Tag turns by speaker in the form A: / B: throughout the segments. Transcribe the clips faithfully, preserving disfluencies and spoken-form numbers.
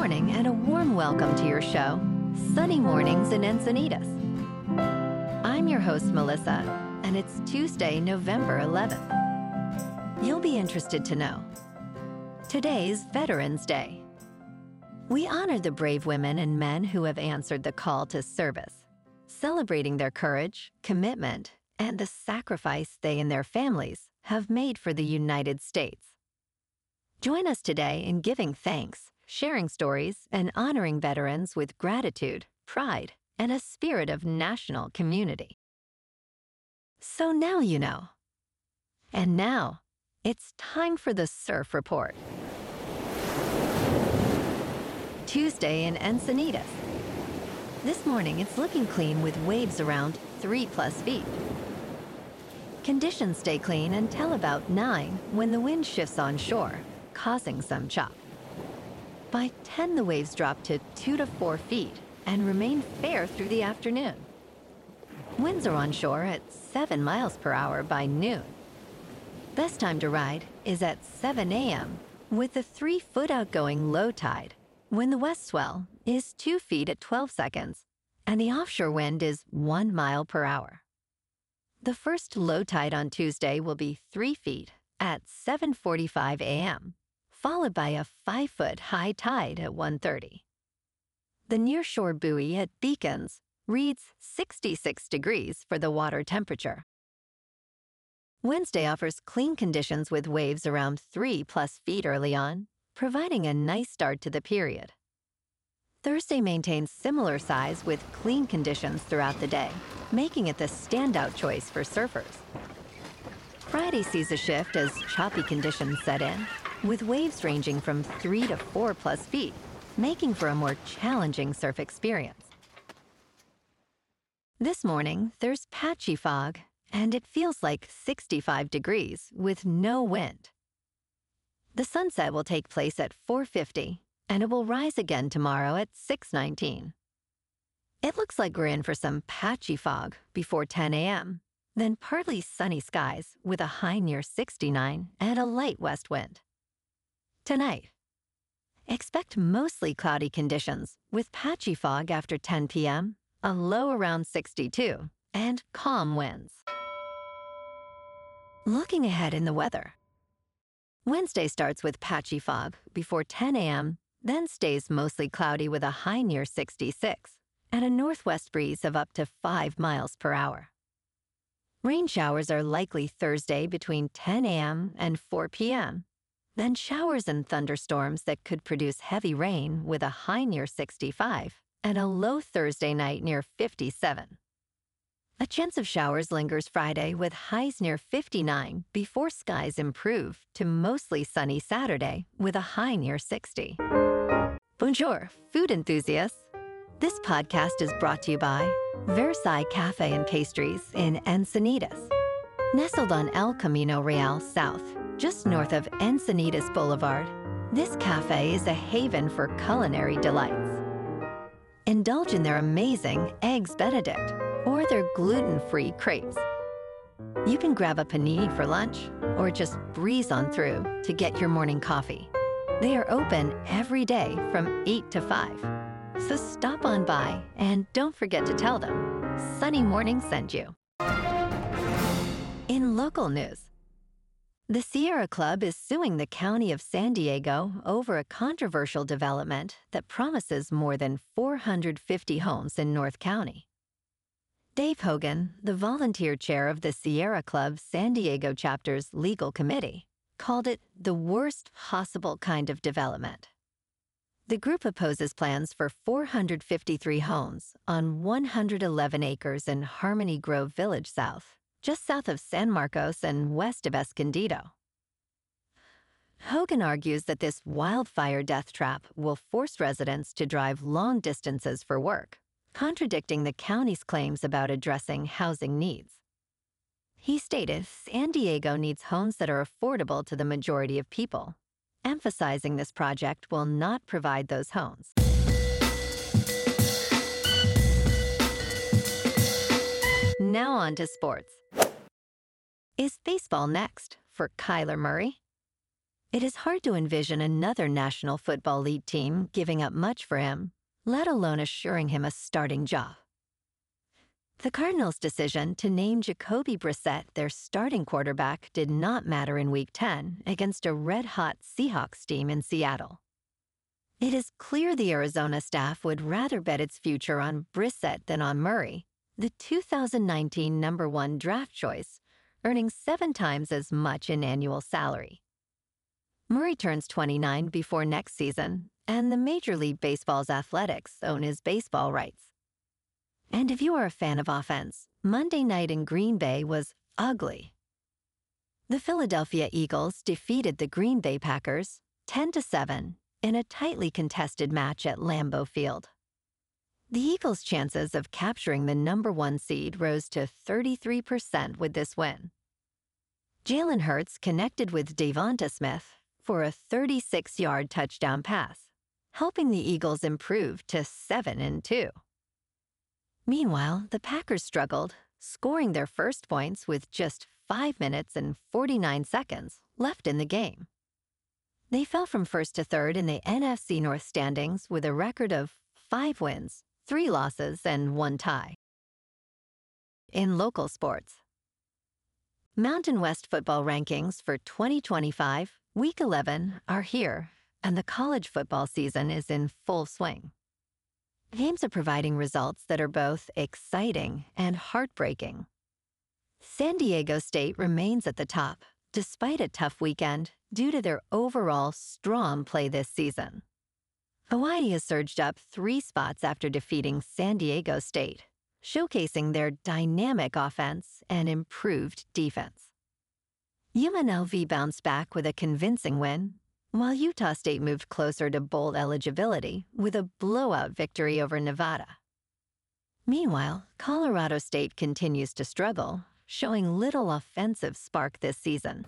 A: morning and a warm welcome to your show, Sunny Mornings in Encinitas. I'm your host, Melissa, and it's Tuesday, November eleventh. You'll be interested to know. Today's Veterans Day. We honor the brave women and men who have answered the call to service, celebrating their courage, commitment, and the sacrifice they and their families have made for the United States. Join us today in giving thanks, sharing stories, and honoring veterans with gratitude, pride, and a spirit of national community. So now you know. And now, it's time for the Surf Report. Tuesday in Encinitas. This morning, it's looking clean with waves around three plus feet. Conditions stay clean until about nine when the wind shifts on shore, causing some chop. By ten, the waves drop to two to four feet and remain fair through the afternoon. Winds are on shore at seven miles per hour by noon. Best time to ride is at seven a.m. with a three-foot outgoing low tide, when the west swell is two feet at twelve seconds and the offshore wind is one mile per hour. The first low tide on Tuesday will be three feet at seven forty-five a.m., followed by a five-foot high tide at one thirty. The nearshore buoy at Beacons reads sixty-six degrees for the water temperature. Wednesday offers clean conditions with waves around three plus feet early on, providing a nice start to the period. Thursday maintains similar size with clean conditions throughout the day, making it the standout choice for surfers. Friday sees a shift as choppy conditions set in, with waves ranging from three to four plus feet, making for a more challenging surf experience. This morning, there's patchy fog, and it feels like sixty-five degrees with no wind. The sunset will take place at four fifty, and it will rise again tomorrow at six nineteen. It looks like we're in for some patchy fog before ten a.m., then partly sunny skies with a high near sixty-nine and a light west wind. Tonight, expect mostly cloudy conditions with patchy fog after ten p.m., a low around sixty-two, and calm winds. Looking ahead in the weather. Wednesday starts with patchy fog before ten a.m., then stays mostly cloudy with a high near sixty-six and a northwest breeze of up to five miles per hour. Rain showers are likely Thursday between ten a.m. and four p.m., then showers and thunderstorms that could produce heavy rain with a high near sixty-five and a low Thursday night near fifty-seven. A chance of showers lingers Friday with highs near fifty-nine before skies improve to mostly sunny Saturday with a high near sixty. Bonjour, food enthusiasts. This podcast is brought to you by Versailles Cafe and Pastries in Encinitas. Nestled on El Camino Real South, just north of Encinitas Boulevard, this cafe is a haven for culinary delights. Indulge in their amazing Eggs Benedict or their gluten-free crepes. You can grab a panini for lunch or just breeze on through to get your morning coffee. They are open every day from eight to five. So stop on by and don't forget to tell them Sunny Morning sent you. In local news, the Sierra Club is suing the County of San Diego over a controversial development that promises more than four hundred fifty homes in North County. Dave Hogan, the volunteer chair of the Sierra Club San Diego chapter's legal committee, called it the worst possible kind of development. The group opposes plans for four hundred fifty-three homes on one hundred eleven acres in Harmony Grove Village South, just south of San Marcos and west of Escondido. Hogan argues that this wildfire death trap will force residents to drive long distances for work, contradicting the county's claims about addressing housing needs. He stated San Diego needs homes that are affordable to the majority of people, emphasizing this project will not provide those homes. Now on to sports. Is baseball next for Kyler Murray? It is hard to envision another National Football League team giving up much for him, let alone assuring him a starting job. The Cardinals' decision to name Jacoby Brissett their starting quarterback did not matter in Week ten against a red-hot Seahawks team in Seattle. It is clear the Arizona staff would rather bet its future on Brissett than on Murray, the two thousand nineteen number one draft choice, earning seven times as much in annual salary. Murray turns twenty-nine before next season, and the Major League Baseball's Athletics own his baseball rights. And if you are a fan of offense, Monday night in Green Bay was ugly. The Philadelphia Eagles defeated the Green Bay Packers ten to seven in a tightly contested match at Lambeau Field. The Eagles' chances of capturing the number one seed rose to thirty-three percent with this win. Jalen Hurts connected with Devonta Smith for a thirty-six-yard touchdown pass, helping the Eagles improve to seven and two. Meanwhile, the Packers struggled, scoring their first points with just five minutes and forty-nine seconds left in the game. They fell from first to third in the N F C North standings with a record of five wins, three losses, and one tie. In local sports, Mountain West football rankings for twenty twenty-five, Week eleven, are here, and the college football season is in full swing. Games are providing results that are both exciting and heartbreaking. San Diego State remains at the top, despite a tough weekend, due to their overall strong play this season. Hawaii has surged up three spots after defeating San Diego State, showcasing their dynamic offense and improved defense. U N L V bounced back with a convincing win, while Utah State moved closer to bowl eligibility with a blowout victory over Nevada. Meanwhile, Colorado State continues to struggle, showing little offensive spark this season.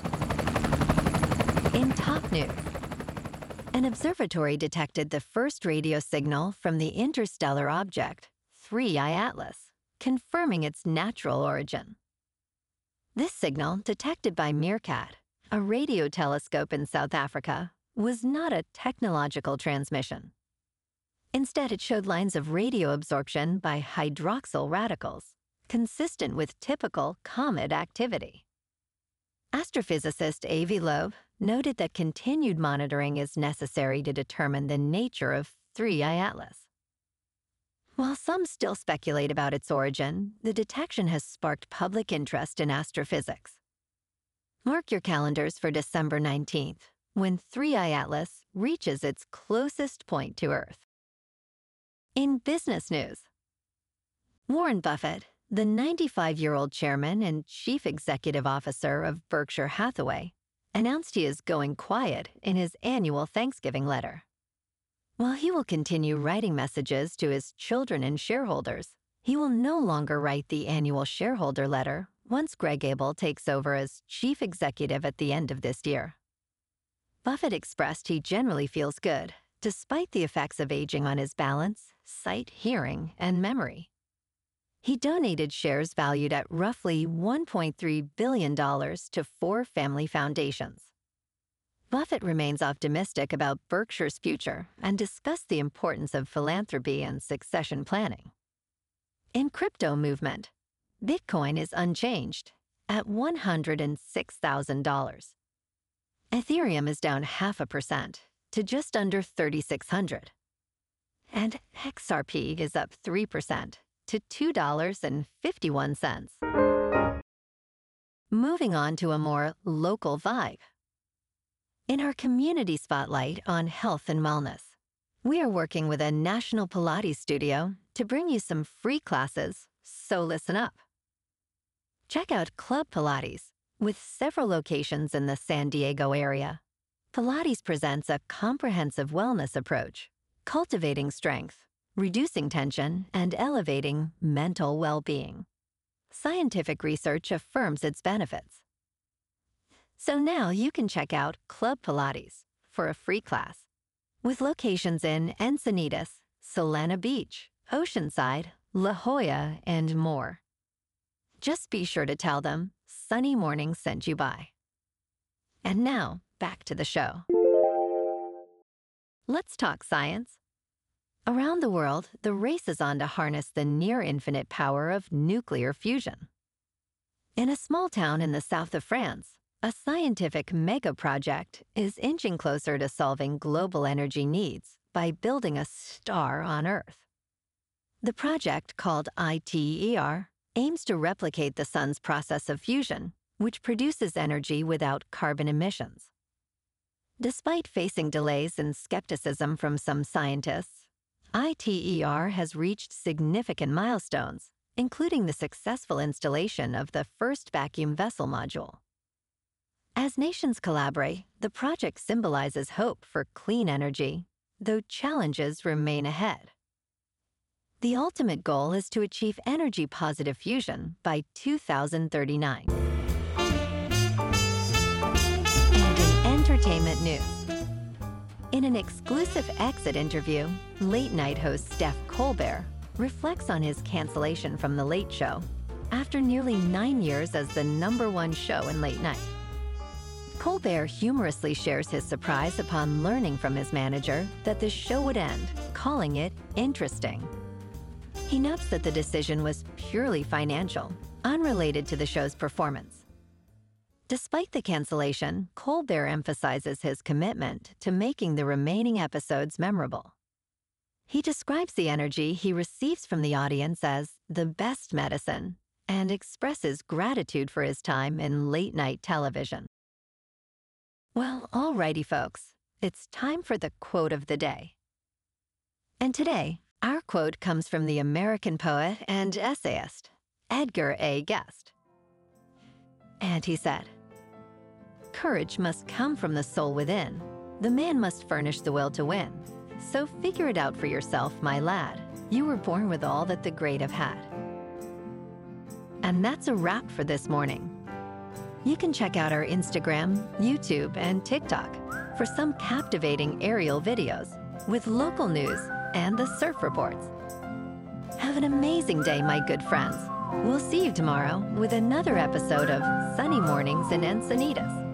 A: In top news, an observatory detected the first radio signal from the interstellar object, three I Atlas, confirming its natural origin. This signal, detected by Meerkat, a radio telescope in South Africa, was not a technological transmission. Instead, it showed lines of radio absorption by hydroxyl radicals, consistent with typical comet activity. Astrophysicist Avi Loeb noted that continued monitoring is necessary to determine the nature of three I Atlas. While some still speculate about its origin, the detection has sparked public interest in astrophysics. Mark your calendars for December nineteenth, when three I Atlas reaches its closest point to Earth. In business news, Warren Buffett, the ninety-five-year-old chairman and chief executive officer of Berkshire Hathaway, announced he is going quiet in his annual Thanksgiving letter. While he will continue writing messages to his children and shareholders, he will no longer write the annual shareholder letter once Greg Abel takes over as chief executive at the end of this year. Buffett expressed he generally feels good, despite the effects of aging on his balance, sight, hearing, and memory. He donated shares valued at roughly one point three billion dollars to four family foundations. Buffett remains optimistic about Berkshire's future and discussed the importance of philanthropy and succession planning. In crypto movement, Bitcoin is unchanged at one hundred six thousand dollars. Ethereum is down half a percent to just under thirty-six hundred dollars. And X R P is up three percent to two dollars and fifty-one cents. Moving on to a more local vibe. In our community spotlight on health and wellness, we are working with a national Pilates studio to bring you some free classes, so listen up. Check out Club Pilates, with several locations in the San Diego area. Pilates presents a comprehensive wellness approach, cultivating strength, reducing tension, and elevating mental well-being. Scientific research affirms its benefits. So now you can check out Club Pilates for a free class, with locations in Encinitas, Solana Beach, Oceanside, La Jolla, and more. Just be sure to tell them Sunny Morning sent you by. And now, back to the show. Let's talk science. Around the world, the race is on to harness the near-infinite power of nuclear fusion. In a small town in the south of France, a scientific mega-project is inching closer to solving global energy needs by building a star on Earth. The project, called ITER, aims to replicate the sun's process of fusion, which produces energy without carbon emissions. Despite facing delays and skepticism from some scientists, ITER has reached significant milestones, including the successful installation of the first vacuum vessel module. As nations collaborate, the project symbolizes hope for clean energy, though challenges remain ahead. The ultimate goal is to achieve energy-positive fusion by two thousand thirty-nine. And in entertainment news, in an exclusive exit interview, late-night host Steph Colbert reflects on his cancellation from The Late Show after nearly nine years as the number one show in late night. Colbert humorously shares his surprise upon learning from his manager that the show would end, calling it interesting. He notes that the decision was purely financial, unrelated to the show's performance. Despite the cancellation, Colbert emphasizes his commitment to making the remaining episodes memorable. He describes the energy he receives from the audience as the best medicine and expresses gratitude for his time in late-night television. Well, alrighty, folks, it's time for the quote of the day. And today, our quote comes from the American poet and essayist, Edgar A. Guest. And he said, "Courage must come from the soul within. The man must furnish the will to win. So figure it out for yourself, my lad. You were born with all that the great have had." And that's a wrap for this morning. You can check out our Instagram, YouTube, and TikTok for some captivating aerial videos with local news and the surf reports. Have an amazing day, my good friends. We'll see you tomorrow with another episode of Sunny Mornings in Encinitas.